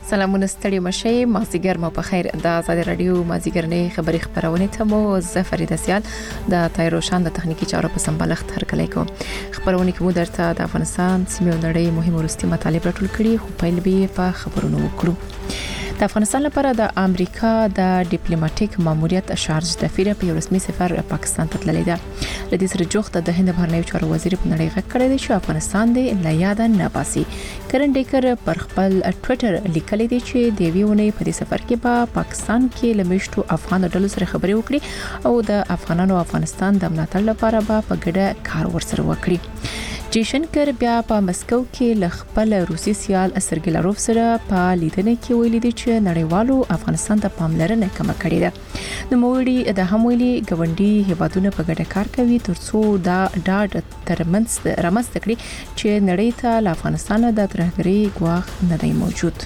سلامونه ستړي مشي مازیګر مو په خیر د آزاد رادیو مازیګرنې خبري خبرونه ته مو زفر دسیال د تایروشان د تخنیکی چارو په سمبالښت هرکلی کو خبرونه کې مو درته د افغانستان سیمه نړۍ مهم ورستي مطالب راټول کړي خو پیل به په خبرونو وکړو. د افغانستان لپاره د امریکا د ډیپلوماټیک ماموریت شارج دفیر په رسمي سفر پاکستان ته تللی ده. لدې سره جوخت د هند بهرنیو چارو وزیر په نړۍ غږ کړی دی چې افغانستان د لا یاد نه باسي. کرن ډیکر پر خپل ټوئیټر لیکلی دی چې د ویونې په دې سفر کې په پاکستان کې لمشتو افغان ډلو سره خبرې وکړي او د افغانانو افغانستان د ملاتړ لپاره په ګډه کار ورسره وکړي. جیشنکر بیا په مسکو کې ل خپل روسي سیال سرګی لاروف سره په لیدنه کې ویلي دي چې نړیوالو افغانستان ته پاملرنه کم کړې ده. نو موړي د همویلي ګوندي هیوادونو په ګډه کار کوي ترڅو دا ډاډ ترمنځ رامنځته کړي چې نړۍ ته له افغانستان د ترهګرۍ ګواښ نه دی موجود.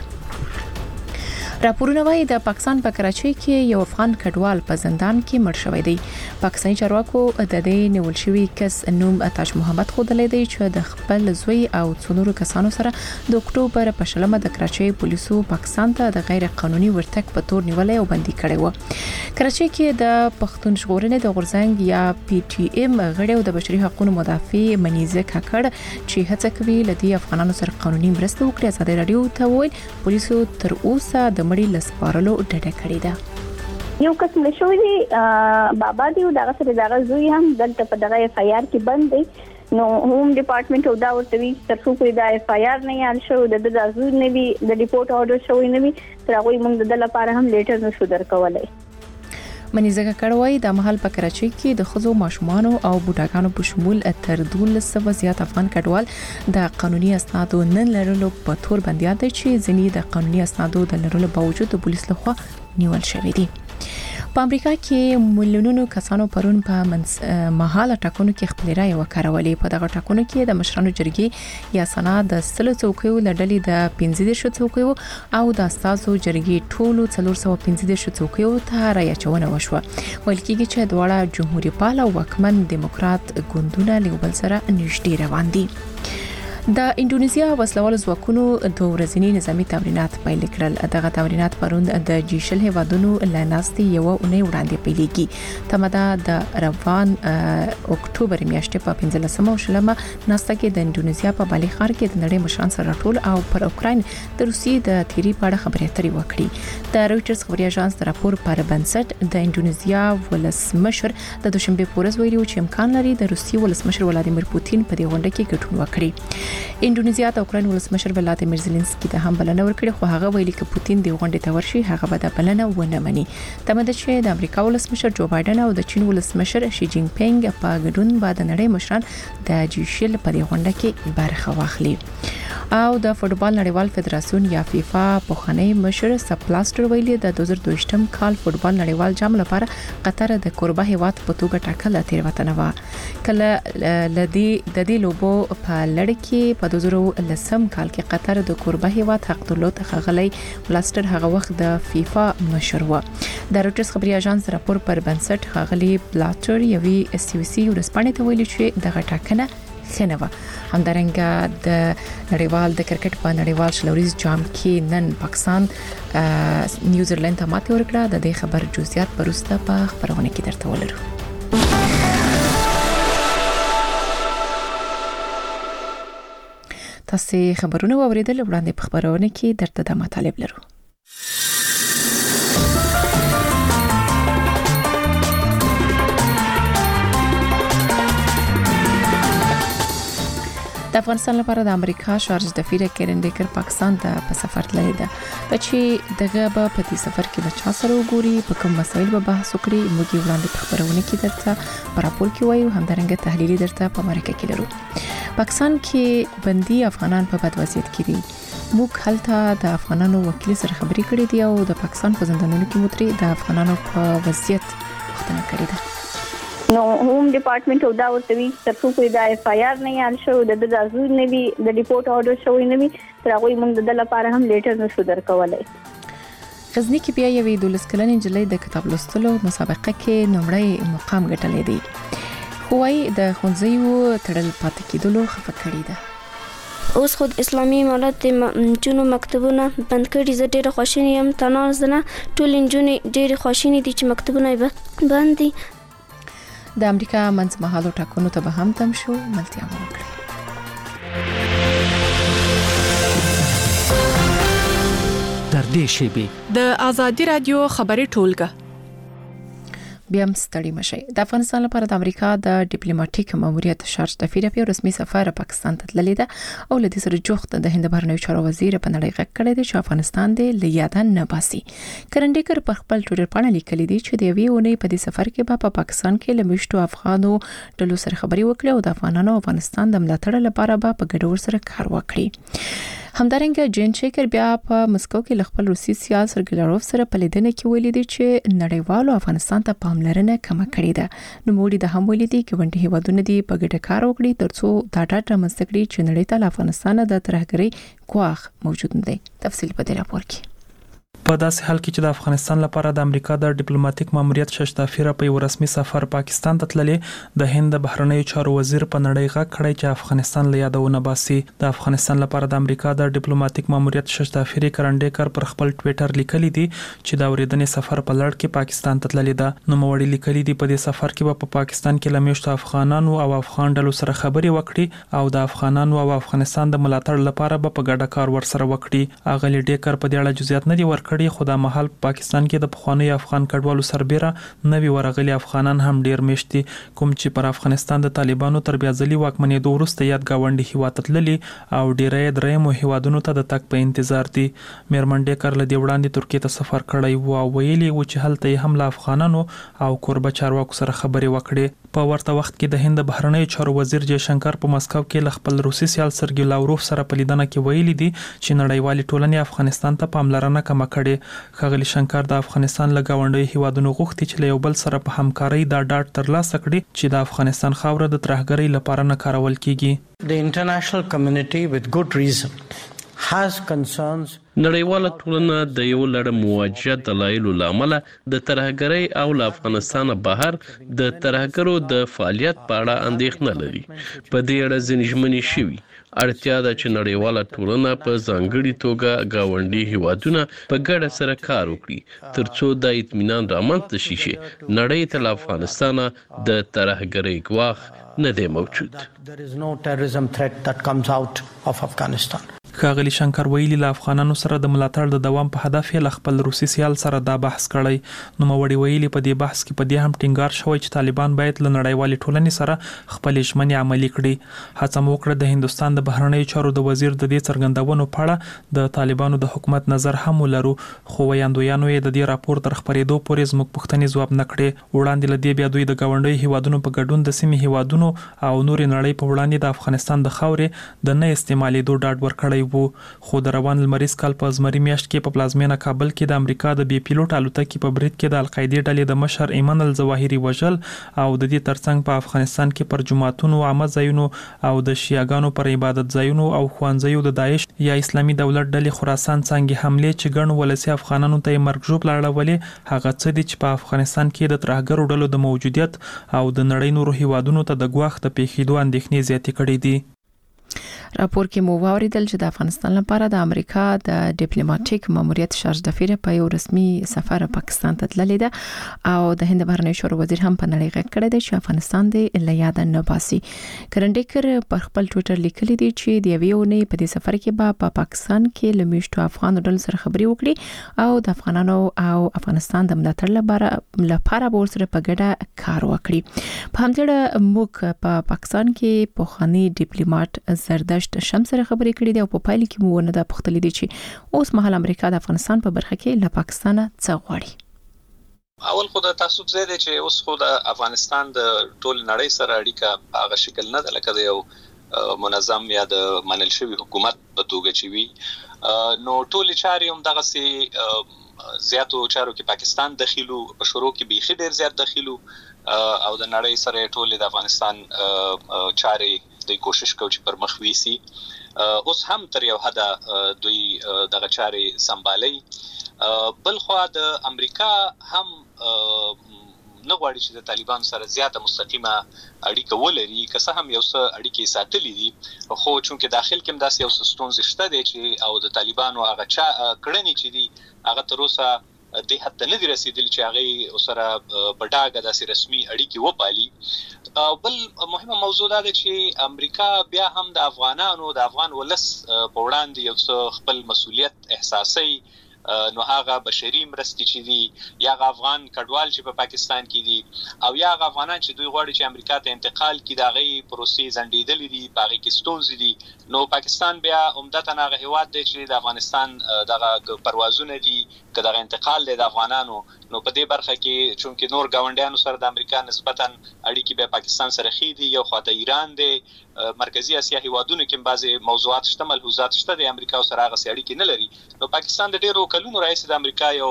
راپورونه وايي د پاکستان په کراچۍ کې یو افغان کډوال په زندان کې مړ شوی دی. پاکستاني چارواکو د دې نیول شوی کس نوم تاج محمد خودلې دی چې د خپل زوی او څونورو کسانو سره د اکتوبر په شلمه د کراچۍ پولیسو پاکستان ته د غیر قانوني ورتګ په تور نیولې او بندي کړی و. کراچۍ کې د پښتون ژغورنې د غورځنګ یا پی ټی ایم غړي او د بشري حقوقو مدافع منیزه کاکړ چې هڅه کوي لدی افغانانو سره قانوني مرسته وکړي. آزاد رادیو ته ویل پولیسو تر اوسه د مړي لسپارلو ډډه کړې ده. یو قسم شوې دي بابا دی دغه سره دغه زوی هم دلته په دغه اف آی آر کې بند دی. نو هوم ډپارټمنټ او دا ورته وی ترڅو په دا اف آی آر نه یال شو د زوی نه وی د ریپورت اورډر شوی نه وی تر هغه موږ د لپاره هم لیټر نشو درکولای. منیزه کړوي د محل په کراچۍ کې د خزو ماشومان او بوډاګانو په شمول تر 1200 زیات افغان کډوال د قانوني اسنادو نه لرلو په تور بنديات دي چې ځینې د قانوني اسنادو د لرلو باوجود د پولیس لخوا نیول شوی دي. په امریکا کې ملیونونو کسانو پرون په مهاله ټاکنو کې خپل رائے وکړولې. په دغه ټاکنو کې د مشرانو جرګې یا سنا د سلو څوکیو لړلې د 15 څوکیو او د استازو جرګې ټولو 415 څوکیو ته رائے چونه وشوه. ویل کېږي چې دواړه جمهوریت پال او وکمن دیموکرات ګوندونه له بل سره نږدې روان دي. د انډونیزیا وسلوال ځواکونو د ورځنی نظامی تمرینات پیل کړل. دغه تمرینات پروند د جیشل هیوادونو لناستي یو اونۍ وړاندې پیلېږي. تمدا د روان اکتوبر میاشتې په 15 او شلمه ناسته کې د انډونیزیا په بالي ښار کې د نړۍ مشران سره ټول او پر اوکراین د روسي د تیری په اړه خبرې اترې وکړي. د رويټرز خبري اژانس د راپور پر بنسټ د انډونیزیا ولسمشر د دوشنبه پورز ویلي چې امکان لري د روسي ولسمشر ولادیمیر پوتین په دې غونډه کې ګډون وکړي. انډونیزیا د اوکراین ولسمشر ولادیمیر زيلنسکي ته هم بلنه ورکړه خو هغه ویلي چې پوتین د غونډې ته ورشي هغه به د بلنه ونه مني. تمه ده چې د امریکا ولسمشر جو بایدن او د چین ولسمشر شي جین پینګ په ګډون به د نړۍ مشران د جیشل په دې غونډه کې برخه واخلي. او د فوتبال نړیوال فدراسیون یا فیفا پوخنۍ مشر سپلاستر ویلي د 2022م کال فوتبال نړیوال جام لپاره قطر د کوربه هیواد په توګه ټاکل تیروتنه و. کله لدی د دې لوبو په لړ کې په 2010 کال کې قطر د کوربه هیواد حق درلود خغلی بلاستر هغه وخت د فیفا مشر و. د رويټرز خبري اژانس راپور پر بنسټ خغلی بلاټر یوي سی سی ورسپانې ته ویلي چې دغه ټاکنه خنوه. همدارنګه د نړیوال د کرکټ په نړیوال شلوریز جام کې نن پاکستان نیوزیلند ته ماته ورکړه. د دې خبر جزئیات پرسته په خبرونه کې درته ولرو. تاسو خبرونه واوریدل وړاندې په خبرونه کې درته د مطالب لرو. د افغانستان لپاره د امریکا شارج دفیر کرن ډیکر پاکستان ته په سفر تللی ده. چې دغه په دې سفر کې د چا سره وګوري په کوم مسایل به بحث وکړي موږ وړاندې په خبرونه کې درته په راپور کې وایو. همدارنګه تحلیلي درته په مرکه کې لرو. پاکستان کې بندي افغانان په بد وضعیت کې دي. موږ هلته د افغانانو وکیل سره خبرې کړې دي او د پاکستان په زندانونو کې متري د افغانانو په وضعیت پوښتنه کړې ده. نو هوم ډپارټمنټ او دا ورته وی ترڅو په دا اف آی آر نه یال شو د زوی نه وی د ریپورت اورډر شوی نه وی تر هغه موږ د لپاره هم لیټر نشو درکولای. غزنی کې بیا یوې 12 کلنې نجلۍ د کتاب لوستلو مسابقه کې نمړی مقام ګټلی دی. خو وايي د ښوونځیو تړل پاتې کېدلو خفه کړی ده. اوس خود اسلامي امارت جنو مکتبونه بند کړي. زه ډېره خوشاله یم، تناز نه ټول انجونې ډېره خوشاله دي چې مکتبونه بند دي. د امریکا منځمهالو ټاکنو ته به هم تم شو. ملتیا مو وکړي. تر دې شیبې د آزادي رادیو خبري ټولګه بیا مستړی مشي. د افغانستان لپاره د امریکا د ډیپلوماټیک ماموریت شارج دفیر په رسمي سفر پاکستان ته تللی ده او له دې سره جوخت د هند بهرنیو چارو وزیر په نړۍ غږ کړی دی چې افغانستان د لیاده نه باسي. کرندیکر په خپل ټویټر باندې لیکلي دي چې د یوې اونۍ په دې سفر کې په پاکستان کې لمشتو افغانو ډلو سره خبري وکړي او د افغانانو افغانستان د ملاتړ لپاره په ګډور سره کار وکړي. همدارنګه جین شیکر بیا په مسکو کې خپل روسي سیال سرګلاروف سره په لیدنه کې ویلي دي چې نړیوالو افغانستان ته پاملرنه کم کړې ده. نو موږ د هم ویلي دي چې ونډه هیوادونه دي په ګډه کار وکړي ترڅو دا ډاټا مستقلی چې نړۍ ته افغانستان د ترهګرۍ ګواښ موجود نه دی. تفصیل په دې راپور کې. په داسې حال کې چې د افغانستان لپاره د امریکا د ډیپلوماټیک ماموریت شش دافیر په یو رسمي سفر پاکستان ته تللی، د هند بهرنیو چارو وزیر په نړۍ غږ کړی چې افغانستان له یادونه باسي. د افغانستان لپاره د امریکا د ډیپلوماټیک ماموریت شش دافیر کرندیکر پر خپل ټویټر لیکلی دی چې د اوریدنې سفر په لړ کې پاکستان ته تللی ده. نو موړي لیکلی دی په دې سفر کې په پاکستان کې لمشتو افغانانو او افغان ډلو سره خبري وکړي او د افغانانو او افغانستان د ملاتړ لپاره په ګډه کار ورسره وکړي. اغلی ډیکر په دې اړه جزئیات نه دی ورکړي، خو د محل پاکستان کې د پخوانی افغان کډوالو سربېره نوي ورغلي افغانان هم ډیر مشتي، کوم چې پر افغانستان د طالبانو تر بیا ځلي واکمنېدو وروسته یاد گاونډي هیواد ته تللي او ډیری درېیمو هیوادونو ته د تګ په انتظار دي. میرمن ډیکر له دې وړاندې ترکیه ته سفر کړی و او ویلي و چې هلته یې هم له افغانانو او کوربه چارواکو سره خبرې وکړې. په ورته وخت کې د هند بهرنیو چارو وزیر جے شنکر په مسکو کې له خپل روسي سیال سرګي لاوروف سره په لیدنه کې ویلي دي چې نړیوالې ټولنې افغانستان ته پاملرنه کم کړي. ښاغلي شنکر د افغانستان له گاونډي هیوادونو غوښتي چې له یو بل سره په همکارۍ دا ډاټ ترلاسه کړي چې د افغانستان خاوره د ترهګرۍ لپاره نه کارول کیږي. The international community with good reason has concerns. نړیواله ټولنه د یو لړ مواجهه دلایلو لامل د ترهګرۍ او له افغانستان بهر د ترهګرو د فعالیت په اړه اندېښنه لري. په دې اړه ځینې ژمنې شوي. اړتیا ده چې نړیواله ټولنه په ځانګړي توګه گاونډي هیوادونه په ګډه سره کار وکړي ترڅو د اطمینان رامنځته شي چې نړۍ ته له افغانستان د ترهګرۍ ګواښ نه دی موجود. There is no terrorism threat that comes out of Afghanistan. ښاغلي شنکر ویلي له افغانانو سره د ملاتړ د دوام په هدف یې له خپل روسي سیال سره دا بحث کړی. نو موړي ویلي په دې بحث کې په دې هم ټینګار شوی چې طالبان باید له نړیوالې ټولنې سره خپل ژمنې عملي کړي. هڅه مو وکړه د هندستان د بهرنیو چارو د وزیر د دې څرګندونو په اړه د طالبانو د حکومت نظر هم ولرو، خو ویاندویانو یې د دې راپور تر خبرېدو پورې زموږ پوښتنې ځواب نه کړې. وړاندې له دې بیا دوی د گاونډي هیوادونو په ګډون د سیمې هیوادونو او نورې نړۍ په وړاندې د افغانستان د خاورې د نه استعمالېدو ډاډ ورکړی وو. خو د روان لمریز کال په زمري میاشت کې په پلازمینه کابل کې د امریکا د بي پیلوټ الوتکې په برید کې د القاعده ډلې د مشر ایمن الظواهري وژل او د دې ترڅنګ په افغانستان کې پر جماعتونو، عامه ځایونو او د شیعاګانو پر عبادت ځایونو او ښوونځیو د داعش یا اسلامي دولت ډلې خراسان څنګه حمله چې ګڼ ولسی افغانانو ته مرګ ژوبل اړولې، هغه څه دي چې په افغانستان کې د ترهګرو ډلو د موجودیت او د نړۍ نورو هیوادونو ته د ګواښ د پیښېدو اندېښنې زیاتې کړې دي. راپور کې مو واوریدل چې د افغانستان لپاره د امریکا د ډیپلوماټیک ماموریت شارج دفیر په یو رسمي سفر پاکستان ته تللی ده او د هند بهرنیو چارو وزیر هم په نړۍ غږ کړی دی چې افغانستان د لیاد نه باسي. کرندیکر پر خپل ټویټر لیکلی دی چې د یوې اونۍ په دې سفر کې په پاکستان کې لمشتو افغان ډلو سره خبري وکړي او د افغانانو او افغانستان د ملاتړ لپاره به ورسره په ګډه کار وکړي. په همدې اړه موږ په پاکستان کې پوخانی ډیپلوماټ زردشت شمس سره خبرې کړې دي او په پایل کې مو نه دا پوښتلې دي چې اوس مهال امریکا د افغانستان په برخه کې له پاکستان څخه غواړي. اول خو د تعصب زیاده چې اوس خو د افغانستان د ټول نړۍ سره اړیکه په هغه شکل نه ده لکه د یو منظم یا د منل شوی حکومت په توګه چې وي. نو ټول چارې هم دغه سي زیاتو چارو کې پاکستان دخیلو، په شروع کې بیخي ډیر زیات دخیلو او د نړۍ سره ټول د افغانستان چارې د کوشش کوي چې پر مخ ويسي. اوس هم تر یو حد دوی دغه چارې سمبالي. بل خو د امریکا هم نه غواړي چې د طالبان سره زیاته مستقیمه اړیکه ولري، که څه هم یو څه اړیکې ساتلې دي، خو چونکې داخل کې هم داسې یو څه ستونزې شته دي چې او د طالبانو هغه کړنې چې دي هغه تر اوسه د حتی نه دي رسیدلی چې هغه سره په ډاګه داسې رسمي اړیکې وپالي. بل مهمه موضوع دا ده چې امریکا بیا هم د افغانانو د افغان ولس په وړاندې یو څه خپل مسؤلیت احساسي، نو هغه بشري مرستې چې دي یا افغان کډوال چې په پاکستان کې دي او یا افغانان چې دوی غواړي چې امریکا ته انتقال کړي دا غي پروسې زندیدلې دي، باغې کې ستونزې دي، نو پاکستان بیا عمدتاً هغه هیواد دی چې د افغانستان دغه پروازونه دي که دغه انتقال دی د افغانانو، نو په دې برخه کې چونکې نور ګاونډیانو سره د امریکا نسبتاً اړیکې به پاکستان سره ښې دي، یو خواته ایران دی، مرکزی اسیا هیوادونو کې بعضي موضوعات شته، ملحوظات شته د امریکا سره هغه اړیکې نه لري. نو پاکستان د ډیرو کلونو راځي د امریکا یو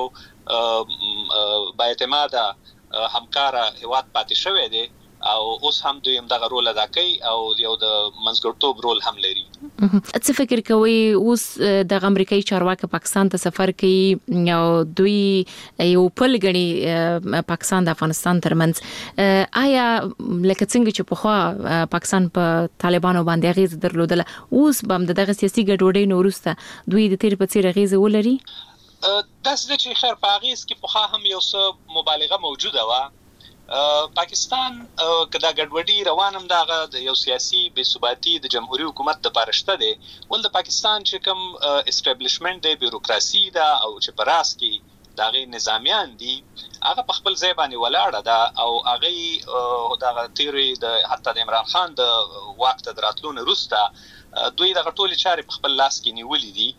با اعتماده همکار هیواد پاتې شوی دی او اوس هم دوی هم دغه رول ادا کوي او یو د منځګړتوب رول هم لري. څه فکر کوي اوس د امریکایي چارواکي پاکستان ته سفر کوي او دوی یو پل غني پاکستان د افغانستان ترمنځ، آیا لکه څنګه چې په خوا پاکستان په طالبانو باندې غیز درلودل، اوس به دغه سیاسي ګډوډۍ نورسته دوی د تیر په څیر غیز ولري؟ داسې چې خیر په غیز کې په خوا هم یو څه مبالغه موجوده و. پاکستان کدا ګډوډي روانم دغه د یو سیاسي بې ثباتی د جمهوریت حکومت د پارشته دی، ول د پاکستان چې کوم اسټابلیشمنت دی، بیوروکراسي دا او چې پراس کې دغه نظامیان دي هغه په خپل ځای باندې ولاړه ده او هغه دغه تیری د حتی د عمران خان د وخت دراتلون وروسته دوی دغه ټول چارې په خپل لاس کې نیولې دي.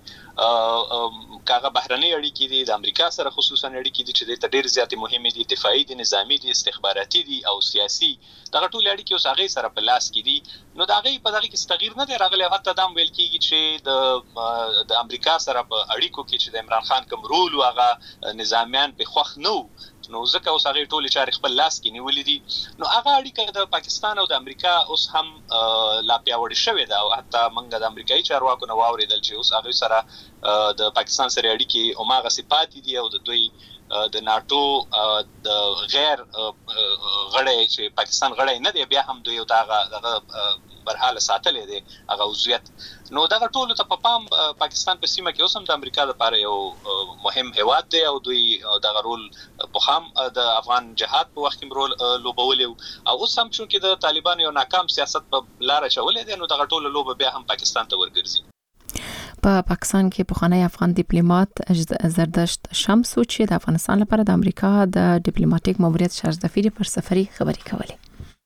کاغه بهرنۍ اړیکې دي د امریکا سره خصوصا اړیکې دي چې د ډېر زیاتې مهمه دي، دفاعي دي، نظامی دي، استخباراتي دي او سیاسي، دغه ټول اړیکې اوس هغه سره په لاس کې دي. نو دا غي په دغه کې تغییر نه دی راغلی، حتی دا ویل کېږي چې د امریکا سره په اړیکو کې چې د عمران خان کوم رول واغه نظامیان په خوښ نو نو ځکه اوس هغه ټول چارې خپل لاس کې نیولې دي. نو هغه اړیکه د پاکستان او د امریکا اوس هم لا پیاوړې شوې ده او حتی موږ د امریکایي چارواکو نو واوریدل چې اوس هغه سره د پاکستان سره اړیکې اوماغه صفات دي او د دوی د ناتو د غیر غړی چې پاکستان غړی نه دی بیا هم دوی دغه برحاله ساتلې دي هغه عضویت. نو دغه ټول ته په پام پاکستان په سیمه کې اوس هم د امریکا لپاره یو مهم هیواد دی او دوی دغه رول په خام د افغان جهاد په وخت کې رول لوبولې او اوس هم چې د طالبانو یو ناکام سیاست په لار چولې دي، نو دغه ټول لوب بیا هم پاکستان ته ورګرځي. په پاکستان کې پخوانی افغان ډیپلوماټ زردشت شمس چې د افغانستان لپاره د امریکا د ډیپلوماټیک ماموریت شارژ دفیری پر سفري خبري کولې.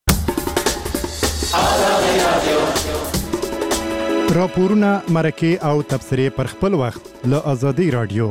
راپورونه، مرکه او تبصرې پر خپل وخت له آزادۍ رادیو.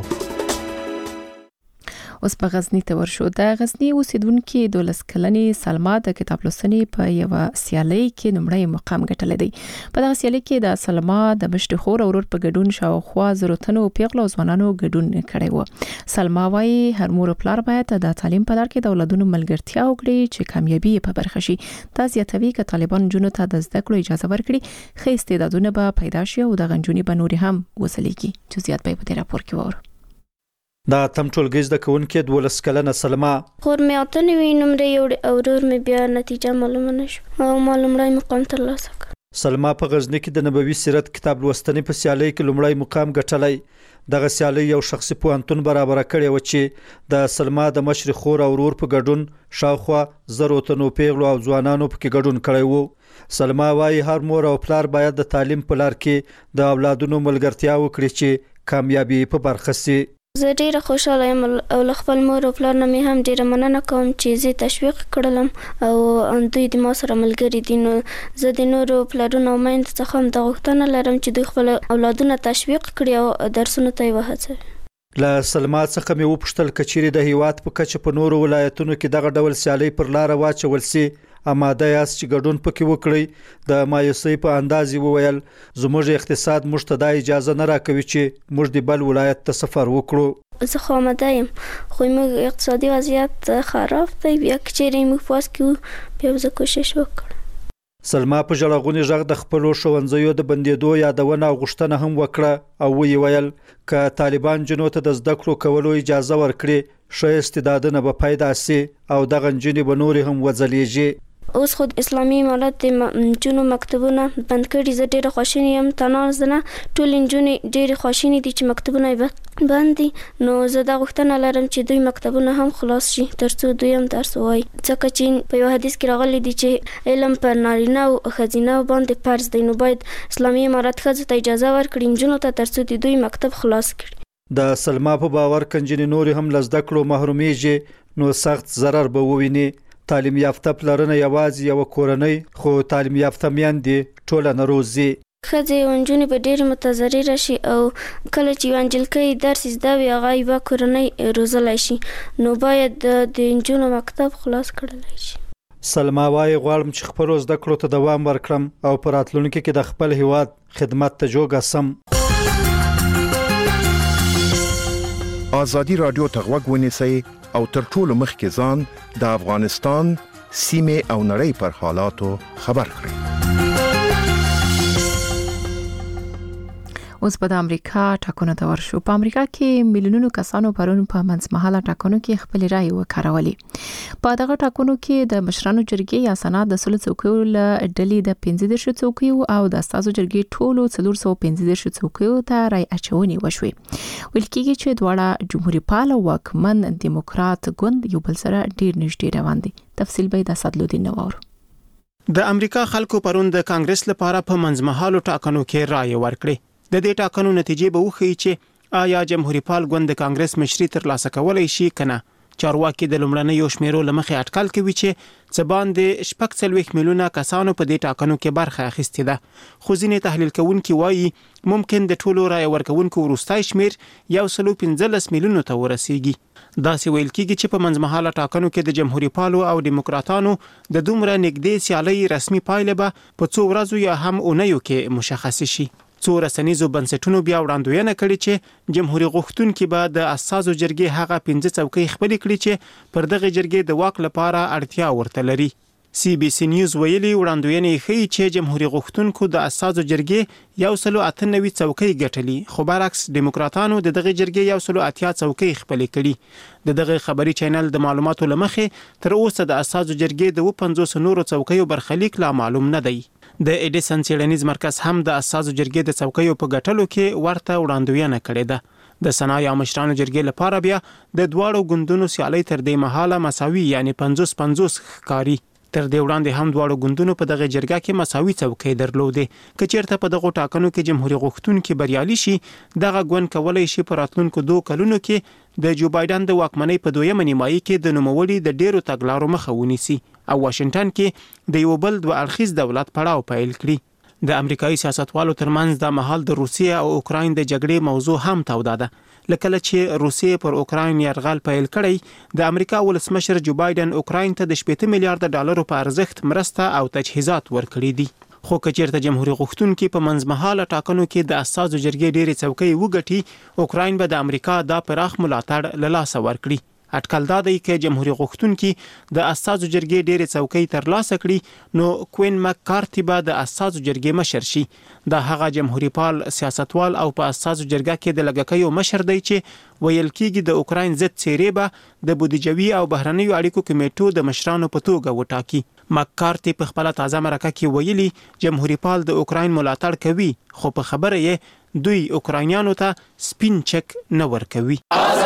اوس په غزنی ته ورشو. د غزنی اوسیدونکو 12 کلنې سلما د کتاب لوستنې په یو سیالي کې نمړی مقام ګټل دی. په دغه سیالي کې د سلما د مشت خور اورور په ګډون شاوخوا زرتنو پیغلو ځوانانو ګډون کړی و. سلما وايي هر مور پلار باید د تعلیم په لار کې د اولادونو ملګرتیا وکړي چې کامیابی په برخه شي. دا زیاتوي چې طالبان جنونو ته د زده کړو اجازه ورکړي، خې استعدادونه به پیدا شي او د غنجونی به نور هم وسلیږي. جزئیات به په دې راپور کې وره. دا تم ټولګیز د کوونکې 12 کلنه سلما خور مې اته نوې نمرې یو اورور مې بیا نتیجه معلومه نشو او معلومړی مقام ترلاسه کړ. سلما په غزنی کې د نبوي سیرت کتاب لوستنې په سیالۍ کې لومړی مقام ګټلی. دغه سیالۍ یو شخصي پوهنتون برابر کړی و چې د سلما د مشر خور او ورور په ګډون شاوخوا زرو تنو پیغلو او ځوانانو په کې ګډون کړی وو. سلما وايي هر مور او پلار باید د تعلیم په لار کې د اولادونو ملګرتیا وکړي چې کامیابی په برخه شي. زه ډیره خوشاله یم او خپل مور او پلار نه مې هم ډیره مننه کوم چې زه تشویق کړلم او دوی د ما سره ملګري دي. نو زه د نورو پلارونو او میندو څخه هم د غوښتنه لرم چې دوی خپل اولادونه تشویق کړي او درسونو ته یې وهڅوي. له سلما څخه مې وپوښتل کچېرې د هیواد په کچه په نورو ولایتونو کې دغه ډول سیالۍ پر لار واچول سي اماده یاست چې ګډون پکې وکړي. د مایوسۍ په اندازې وویل زموږ اقتصاد موږ ته د اجازه نه راکوي چې موږ د بل ولایت ته سفر وکړو. زه خو آماده یم خو موږ اقتصادي وضعیت خراب دی، بیا کچېرې موږ پاس کیو بیا زه کوشش وکړم. سلما په ژړغوني ژغ د خپل ښوونځیو د بندیدو یادونه غوښتنه هم وکړه او وی ویل ک طالبان جنو ته د زده کړو کولو اجازه ورکړي ښه استعدادونه به پیدا سي او دغه نجونې به نور هم وځلېږي. اوس خود اسلامي امارت د جنو مکتبونه بند کړي. زه ډیره خوشاله یم. تناز نه ټول جنونې ډیره خوشاله دي چې مکتبونه بند دي. نو زه دا غوښتنه لرم چې دوی مکتبونه هم خلاص شي ترڅو دوی هم درس وایي. ځکه چې په یو حدیث کې راغلی دی چې علم پر نارینه او ښځینه باندې فرض دی. نو باید اسلامي امارت ښځو ته اجازه ورکړي جنونو ته ترڅو دوی مکتب خلاص کړي. د سلما په باور کنجنې نور هم لزده کړو محرومیږي نو سخت ضرر به وویني. تعلیم یافته پلرونه یوازې یو کورنۍ خو تعلیم یافته میندې ټولنه روزي. ښځې او نجونې به ډېرې متضرره شي او کله چې یوه نجلۍ درس زده وي هغه یوه کورنۍ روزلی شي. نو باید د نجونو مکتب خلاص کړلی شي. سلما وايي غواړم چې خپلو زده کړو ته دوام ورکړم او په راتلونکي کې د خپل هیواد خدمت ته جوګه سم. آزادی رادیو ته غوږ ونیسئ او تر ټولو مخکې ځان د افغانستان سیمې او نړۍ پر حالاتو خبر کړئ. اوس په امریکا ټاکنو ته ورشو. په امریکا کې میلیونونو کسانو پرون په منځمهاله ټاکنو کې خپل رائے وکړولې. په دغه ټاکنو کې د مشرانو جرګې یا سنات د سلو څوکیو له ډلې د 15 څوکیو او د استازو جرګې ټولو 415 څوکیو ته رائے اچونې وشوې. ویل کېږي چې دواړه جمهوریت پال او واکمن دیموکرات ګوند یو بل سره ډیر نږدې روان دي. تفصیل به د اسدالدین نوور. د امریکا خلکو پرون د کانګرس لپاره په منځمهالو ټاکنو کې رائے ورکړې. د دې ټاکنو نتیجې به وښیي چې آیا جمهوریت پال ګوند د کانګرس مشري ترلاسه کولای شي کنه. چارواکي د لومړنیو شمیرو لمخې اټکل کوي چې څه باندې 40 میلیونه کسانو په دې ټاکنو کې برخه اخیستې ده. خو ځینې تحلیل کوونکي وایي ممکن د ټولو رائے ورکوونکو وروستای شمیر 115 میلیونو ته ورسیږي. داسې ویل کېږي چې په منځمهاله ټاکنو کې د جمهوریت پالو او دیموکراتانو د دومره نږدې سیالۍ رسمي پایله به په څو ورځو یا هم اونیو کې مشخص شي. څو رسنیزو بنسټونو بیا وړاندوینه کړې چې جمهوریت غوښتونکي به د اساسو جرګې هغه 15 څوکۍ خپل کړي چې پر دغه جرګې د واک لپاره اړتیا ورته لري. CBC نیوز ویلي وړاندوینه ښیي چې جمهوریت غوښتونکو د اساسو جرګې 198 څوکۍ ګټلي خو برعکس دیموکراتانو د دغه جرګې 180 څوکۍ خپل کړي. د دغه خبري چینل د معلوماتو لمخې تر اوسه د اساسو جرګې د 50 نورو څوکیو برخلیک لا معلوم نه دی. د ایډیسن څېړنیز مرکز هم د اساسو جرګې د څوکیو په ګټلو کې ورته وړاندوینه کړې ده. د سنا یا مشرانو جرګې لپاره بیا د دواړو ګوندونو سیالي تر دې مهاله مساوي یعنی 50-50 ښکاري. تر دې وړاندې هم دواړو ګوندونو په دغه جرګه کې مساوي څوکۍ درلودې. که چیرته په دغه ټاکنو کې جمهوریت غوښتونکي بریالي شي دغه ګوند کولای شي په راتلونکو 2 کلونو کې د جو بایدن د واکمنۍ په دویمه نیمایي کې د نوموړي د ډیرو تګلارو مخه ونیسي او واشنگټن کې د یو بل دوه اړخیز دولت پړاو پیل کړي. د امریکایي سیاستوالو ترمنځ د مهال د روسیې او اوکراین د جګړې موضوع هم توده ده. لکه چې روسیې پر اوکراین یرغل پیل کړی د امریکا ولسمشر جو بایدن اوکراین ته د 80 میلیارډ ډالرو په ارزښت مرسته او تجهیزات ورکړي دي. خو که چیرته جمهوریت غوښتونکي په منځمهاله ټاکنو کې د اساسو جرګې ډېرې څوکۍ وګټي اوکراین به د امریکا دا پراخ ملاتړ له لاسه ورکړي. اټکل دا دی چې جمهوریت غوښتونکي د اساسو جرګې ډېرې څوکۍ ترلاسه کړي نو کوین مکارتي به د اساسو جرګې مشر شي. دا هغه جمهوریت پال سیاستوال او په اساسو جرګه کې د لږکیو مشر دی چې ویل کېږي د اوکراین ضد څیرې به د بودیجوي او بهرنیو اړیکو کمیټو د مشرانو په توګه وټاکي. مکارتي په خپل تازه مرکه کې ویلي جمهوریت پال د اوکراین ملاتړ کوي خو په خبره یې دوی اوکراینیانو ته سپین چک نه ورکوي.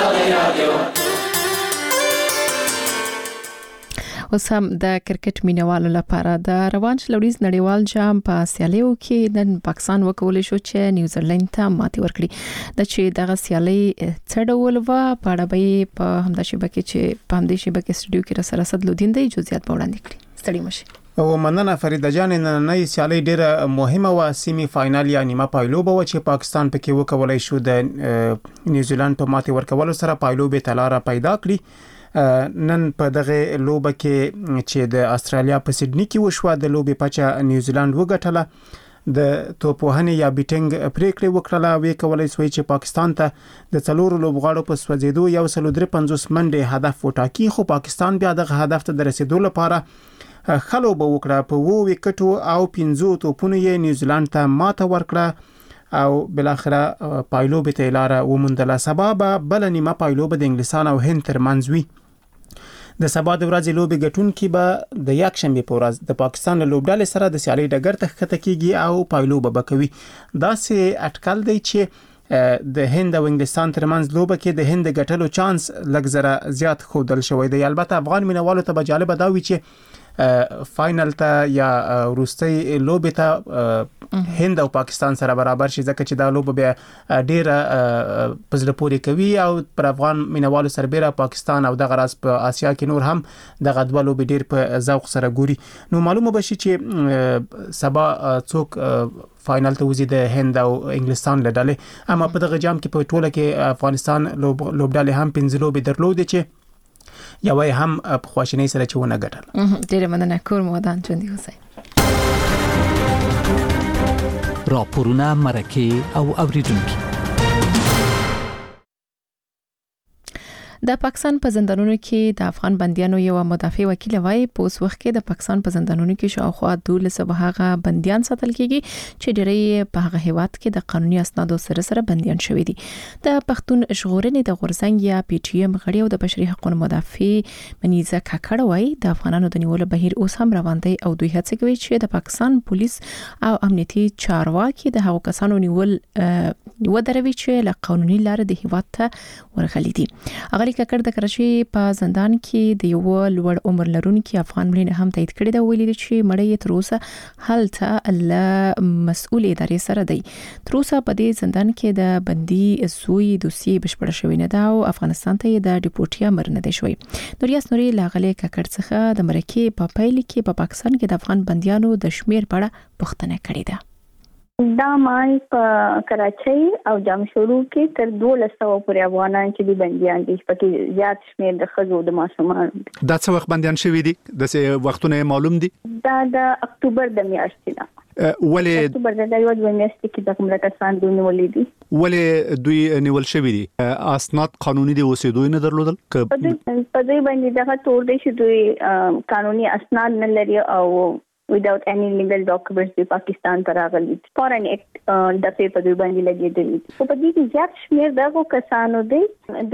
اوس هم د کرکټ مینوالو لپاره د روان لوړیز نړیوال جام په سیالیو کې د پاکستان وکولای شو چې نیوزیلند ته ماتې ورکړي. د چې دغه سیالي څډول و په اړه به په همدا شبکې چې په همدې شبکې سټوډیو کې را سره صدلودین دی جزئیات وړاندې کړي. ستړي مشه او مننه فریده جان. نن سیالي ډیره مهمه و. سیمی فائنل یا نیمه پایلوبه و چې پاکستان پکې وکولای شو د نیوزیلند په ماتې ورکولو سره پایلوبه تلاره پیدا کړي. نن په دغه لوبه کې چې د استرالیا په سیدنی کې وشو د لوبې پچا نیوزیلند وګټله. د توپوهنې یا بیټینګ پریکړه وکړه وی کولای شوی چې پاکستان ته د څلورو لوبغاړو په سوځیدو 153 منډه هدف وټاکي خو پاکستان بیا دغه هدف ته د رسیدو لپاره خلو به وکړه په 2 وکټو او 15 توپونو یې نیوزیلند ته ماته ورکړه او بل اخره پایلوب ته لاره ومندله. سبب بل نیمه پایلوب د انګلستان او هند ترمنځ وی. د سبا د ورځې لوبي ګټونکي به د یک شنبه په ورځ د پاکستان له لوبډلې سره د سیالي ډګر ته ښکته کیږي او پایلوب به کوي. دا سه اټکل دی چې د هند او انګلستان ترمنځ لوبه کې د هند ګټلو چانس لږ زره زیات خودل شوی دی. البته افغان مینوالو ته به جالب دا وي چې فاینل ته یا وروستي لوبه ته هند او پاکستان سره برابر شي ځکه چې دا لوبه به ډیره پزله پوري کوي او پر افغان مینوالو سربېره پاکستان او د غراس په آسیا کې نور هم د غدوه لوبه ډیر په ذوق سره ګوري. نو معلومه بشي چې سبا څوک فاینل ته وزي د هند او انګلستان لډاله. اما په دغه جام کې په ټوله کې افغانستان لوبډاله هم 15 لوبې درلودې چې یوه هم په خواشینۍ سره چې ونه ګټل. ډیره مننه کور مودان چوندی حسین. راپورونه مرکه او اوریدونکو. د پاکستان په زندانونو کې د افغان بنديانو یو مدافع وکیل وایي په اوس وخت کې د پاکستان په زندانونو کې شاوخوا 12 هغه بنديان ساتل کېږي چې ډېری په هغه هیواد کې د قانوني اسنادو سره بنديان شوي دي. د پښتون ژغورنې د غورزنګ یا پی ټی ایم غړي او د بشري حقوقو مدافع منیزه کاکړ وایي د افغانانو د نیولو بهیر اوس هم روان دی او دوی هڅه کوي چې د پاکستان پولیس او امنیتي چارواکي د هغو کسانو نیول ودروي چې له قانوني لارې د هیواد ته ورغلي دي. ککړ د کراچي په زندان کې د یو لوړ عمر لرونکي افغان مړینه هم تایید کړې ده. ویلي چې مړی تر اوسه هلته له مسؤل ادارې سره دی. تر اوسه په دې زندان کې د بندي زوی دوسیه بشپړه شوې نه ده او افغانستان ته د ډیپورټي امر نه دی شوی. نوریاس نوري لاغله ککړ څخه د مرکه په پیل کې په پاکستان کې د افغان بنديانو د شمیر په اړه پوښتنه کړې ده. دا مال په کراچۍ او جمشورو کې تر 1200 پورې افغانان چې دي بنديان دي پکې زیات شمیر د خزو د ماشومان. دا څه وخت بنديان شوي دي؟ د څه وختونه معلوم دي؟ دا د اکتوبر د میاشتې ده. ولې اکتوبر د یو د میاشتې کې د کومه کسان دوی نیولې دي؟ ولې دوی نیول شوي دي؟ اسناد قانوني دي اوسېدو نه درلودل؟ په دې باندې دا تور دي چې دوی قانوني اسناد نه لري او without any legal documents د پاکستان ته راغلي. فورن اکټ د په دوی باندې لګیدلی. په دې کې زیات شمیر دغه کسانو دي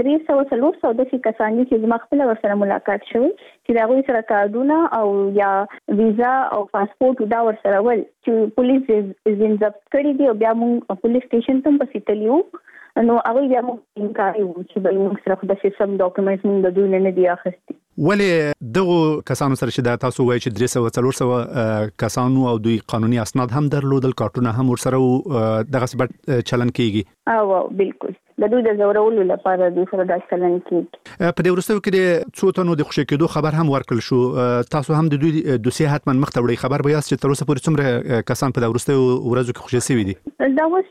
300 د کسانو چې مخکله ورسره ملاقات شوی چې دا غوي سره کارډونه او یا ویزا او پاسپورت دا ورسره ول چې پولیس یې ضبط کړی دی او بیا موږ پولیس سټیشن ته پسیتلیو نو هغه بیا موږ انکار وکړو چې موږ سره د سیستم ډاکومېنټس موږ د دوی نه دی اخیستي. ولې دغه کسانو سره چې دا تاسو وایي چې 300 کسانو او دوی قانوني اسناد هم درلودل کارتونه هم ورسره دغه سبب چلن کیږي؟ او بالکل د دوی د زورولو لپاره دوی سره د چلن کیږي. په دې ورستو کې د څو تنو د خوشی کېدو خبر هم ورکړل شو. تاسو هم د دوی دوسیه حتما مخ ته وړي خبر به یاست چې تر اوسه پورې څومره کسان په د ورستو ورځو کې خوشی شوي دي؟ دا اوس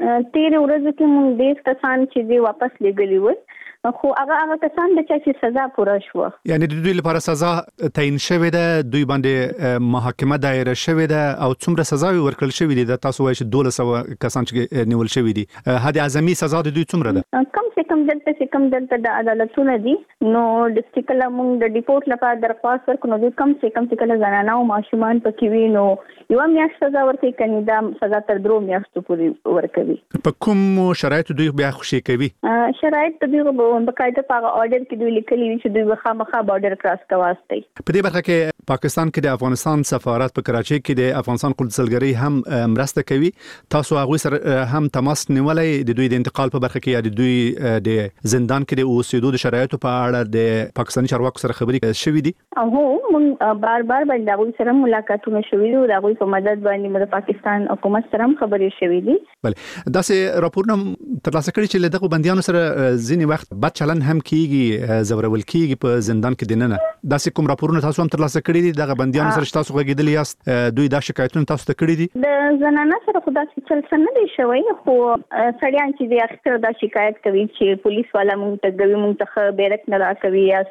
13 ورځو کې موږ د کسان چې دی واپس لګلی و خو هغه کسان د چا چې سزا پوره شو یعنی د دوی لپاره سزا تعیین شوې ده دوی باندې محاکمه دایره شوې ده او څومره سزا ورکړل شوې دي د تاسو وایي چې 1200 کسان چې نیول شوې دي حد اعظمي سزا د دوی څومره ده کم سے کم دلته د عدالتونو دي نو د سټیکل موږ د ډیپورت لپاره درخواست ورکړو نو کم سے کم زنانه او ماشومان پکې وي نو یو میاشت سزا ورکړي کني دا سزا تر 2 میاشتو پورې ورکوي. په کوم شرایط دوی بیا خوشي کوي؟ شرایط دوی بقاعده په اورډر کې دوی لیکلي چې دوی خامخا بارډر کراس کوي. په دې برخه کې پاکستان کې د افغانستان سفارت په کراچۍ کې د افغانستان قونسلګرۍ هم مرسته کوي. تاسو هغه سره هم تماس نیولای د دوی د انتقال په برخه کې یا د دوی د زندان کې د اوسېدو د شرایطو په اړه د پاکستاني چارواکو سره خبرې شوې دي؟ هو موږ بار باندې دغه سره ملاقاتونه شوې دي او دغه په مدد باندې د پاکستان حکومت سره خبرې شوې دي. بله داسې راپورونه ترلاسه کړي چې دغه بنديانو سره ځینې وخت بد چلن هم کیږي زورول کیږي په زندان کې دننه. داسې کوم راپورونه تاسو هم ترلاسه کړي دي دغه بنديانو سره تاسو غږیدلی یاست دوی دا شکایتونه تاسو ته کړي دي؟ د زنانه سره خدا چې چل څه نه دی شوی خو سړیان چې د اکثر دا شکایت کوي چې پولیس والا مونږ ته کوي مونږ ته بیرک نه راکوي یا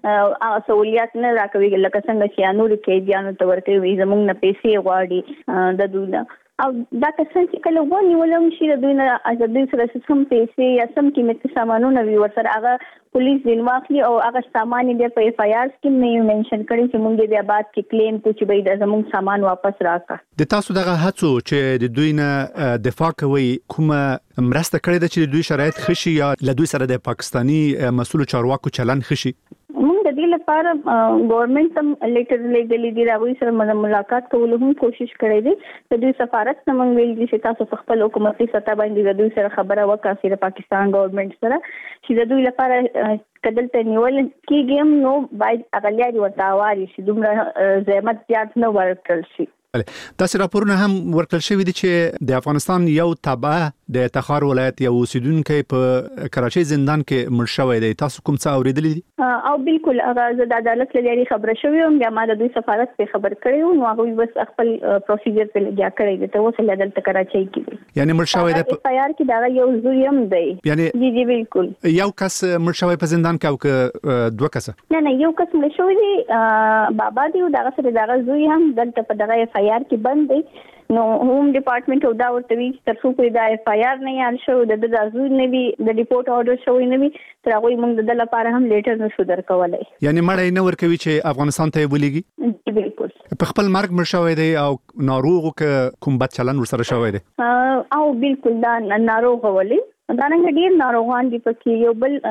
سہولیات نه راکوي لکه څنګه چې انور کې ځانو ته ورته وي زمونږ نه پیسې غواړي د دوی او دا کسان چې کله ونیولم شي د دوی نه ازادي سره سم پیسې یا سم قیمتي سامانونه وي ورسره هغه پولیس دین واخلي او هغه سامان یې په اف آی آر کې نه منشن کړي چې موږ بیا بعد کې کلیم کوو چې به زموږ سامان واپس راکړه. د تاسو دغه هڅو چې د دوی نه دفاع کوي کومه مرسته کړې ده چې د دوی شرایط خشي یا له دوی سره د پاکستانی مسؤل چارواکو چلن خشي؟ موږ د دې لپاره ګورنمنت هم لیټر لګلې دي راوي سره ملاقات کولو هم کوشش کړې دي د دوی سفارت سره موږ ویل چې تاسو په خپل حکومتي سطح باندې د دوی سره خبره وکړئ د پاکستان ګورنمنت سره چې د دوی لپاره کدل ته نیول کېږي نو باید اغلیاري ورته واري شي دومره زحمت زیات نه ورکړل شي. تاسو راپورونه هم ورکړل شوی دي چې د افغانستان یو تابع د تخار ولایت یو اوسیدونکو په کراچۍ زندان کې مړ شوی دی. تاسو کوم څه اوریدلی دي؟ او بالکل هغه د عدالت لري خبره شوی او بیا ما د دوی سفارت په خبر کړیو نو هغه بس خپل پروسیجر په لګیا کړی دی ته اوس عدالت کراچۍ کې یعنی مړ شوی دی په یار کې دا یو زوی هم دی. یعنی جی بالکل یو کس مړ شوی په زندان کې او دوه کس نه یو کس مړ شوی دی بابا دی او دا سره دا زوی هم دلته په دغه FIR کې بند دی. نو هوم ډپارټمنټ او دا ورته وی تر څو پرې دا FIR نه یال شو د دازو نه وی د ریپورت اورډر شوی نه وی تر هغه موږ د لپاره هم لیټر نشو درکولای. یعنی مړی نه ورکوي چې افغانستان ته ولېږي؟ بالکل په خپل مرګ مړ شوی دی او ناروغ کوم بد چلن ورسره شوی دی او بالکل دا ناروغ ولې دا نه ډیر ناروغان دي پکې یو بل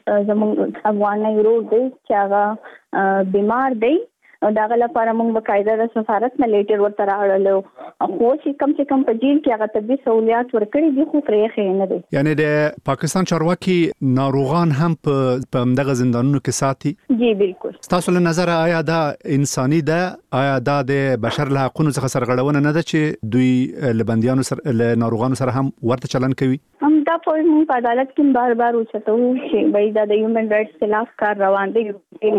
زموږ افغاني ورو دی چې هغه بیمار دی او دا غل لپاره موږ بقاعده د سفارت نه لیټر ورته راړلو خو چې کم سے کم په جیل کې هغه طبي سہولیات ورکړي دي خو پرې نه دي. یعنی د پاکستان چارواکي ناروغان هم په دغه زندانونو کې ساتي؟ جی بالکل. تاسو له نظر آیا دا انساني ده؟ آیا دا د بشر له حقوقو څخه سرغړونه نه ده چې دوی لبنديانو سره له ناروغانو سره هم ورته چلن کوي؟ هم دا په عدالت کې بار اوچتو چې بای دا د هیومن رائټس خلاف کار روان دي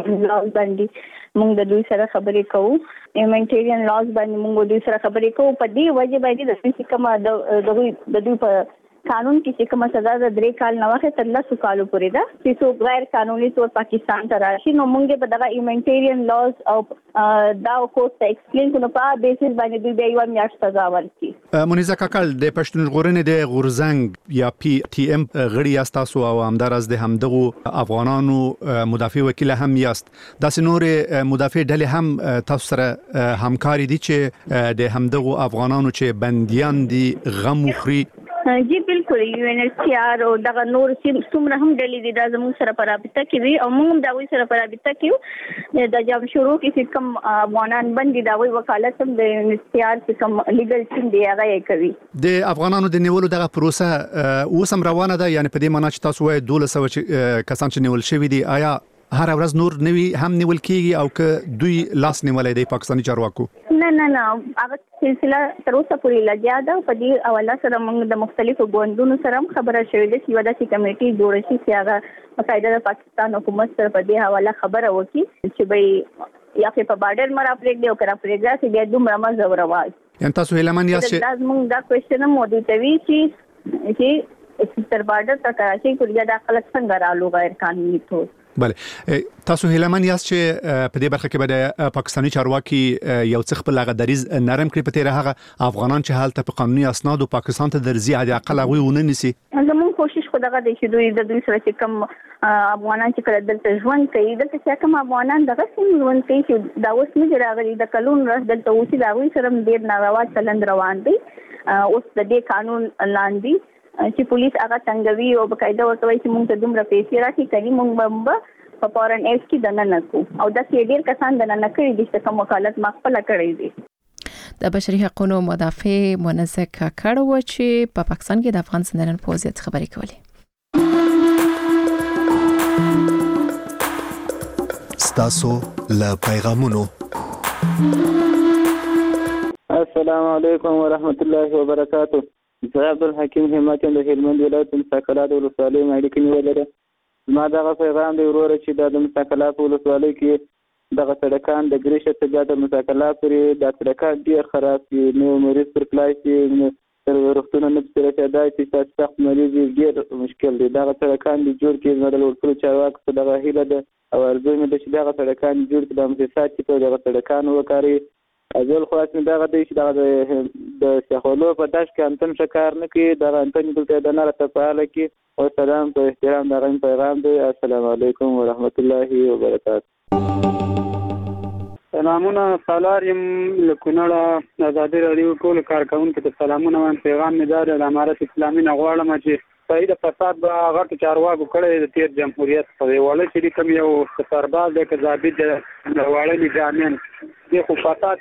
باندې موږ د دوی سره خبرې کوو هیومانیټیرین لاز باندې موږ دوی سره خبرې کوو په دې وجه باندې د څه کومه د دوی په قانون کې چې کومه سزا د 3 کال نه واخې تر 10 کالو پورې ده چې څو غیر قانوني تور پاکستان ته راشي نو موږ په دغه هیومانیټیرین لاز او دا کوټ ته ایکسپلین کوو په بیسس باندې دوی به یو میاشت سزا ورکړي. منیزه کاکل د پښتون ژغورنې د غورزنګ یا PTM غړي یاست تاسو او همدارس د همدغه افغانانو مدافع وکیل هم یاست. داسې نور مدافع ډلې هم تاسو سره همکاري دي چې د همدغه افغانانو چې بنديان دي غم وخوري؟ جی بالکل UNHCR او دغه نور څومره هم ډلې دي دا زموږ سره په رابطه کې وي او موږ دا وی سره په رابطه کې د جام شروع کې کوم افغانان باندې دا وی وکالت هم د UNHCR چې کوم لیګل ټیم دی هغه کوي. د افغانانو د نیولو دغه پروسه اوس هم روانه ده یعنی په دې معنی چې تاسو وایي 1200 کسان چې نیول شوی دي آیا هر ورځ نور نوی هم نیول کیږي او که دوی لاس نیولای دی پاکستانی چارواکو؟ نه هغه سلسله تر اوسه پورې لګیا ده په دې حواله سره موږ د مختلفو ګوندونو سره هم خبره شوې ده چې ودا چې کمیټي جوړ شي چې هغه باقاعده د پاکستان حکومت سره په دې حواله خبره وکړي چې به یا په بارډر مرا پرېګ دی او کرا پرېګا چې بیا دومره مزه ورواز. یعنی تاسو هیلمن یاست چې موږ دا کوېشن موجود دی چې تر بارډر ته کراچۍ پورې دا خلک څنګه رالو غیر قانوني تور. بله تاسو هیلمن یاست چې په دې برخه کې به پاکستانی چارواکي یو څه خپل هغه دریز نرم کړی په تیر هغه افغانان چې حالت په قانوني اسناد او پاکستان ته درځي عادي اقل هغه ونه نسی. زموږ کوشش خو دغه د دوی سره چې کوم افغانان چې کله دلته ژوند کوي دلته چې کوم افغانان دغه ژوند کوي چې دا اوس نه راغلي د کلون راځ دلته اوسې دا وی سره ډیر ناروا چلند روان دي اوس د دې قانون لاندې چې پولیس هغه څنګه وی او بقاعده ورته وایي چې موږ ته دومره پیسې راکړي کړي موږ په فورن ایکس کې دننه کو او دا چې ډیر کسان دننه کړی دي چې کوم وکالت مخفله کړی دي. د بشري حقوقو مدافع منزه کاکړ و چې په پاکستان کې د افغان سندرن په وضعیت خبرې کولې. ستاسو له پیغامونو. السلام علیکم ورحمت الله وبرکاته. زه عبدالحکیم همت د هلمند ولایت مساکلات ولسوالۍ ماړیکې نیولې. ما دغه پیغام دی وروره چې د مساکلات ولسوالۍ کې دغه سړکان د ګریشه څخه د مساکلات پورې د سړکان ډیر خراب دي نو مریض پر کلای شي تر وروختونه نه پرې دا چې سخت مریض ډیر مشکل دي دغه سړکان د جوړ کې نه د ورکړو چارواکو څخه دغه هیله ده او ارزو مې د چې دغه سړکان جوړ کړي د مسافات په دغه سړکان وکاري اول خاص نه دغه چې د شخولو په داش کې انتن شکار نه کې د انتن دلته د نه تفاعل کې او سلام په احترام د غن پیغام دی. السلام علیکم ورحمت الله وبرکاته. سلامونه سالاریم لکونړه آزادي رادیو ټول کارکونکو ته سلامونه وان. پیغام مې دا د امارت اسلامي نه غواړم چې صحیح د فساد به غټ چارواکو کړی د تیر جمهوریت په وړاندې چې کوم یو سرباز د ضابط د وړاندې ځامن د خو فساد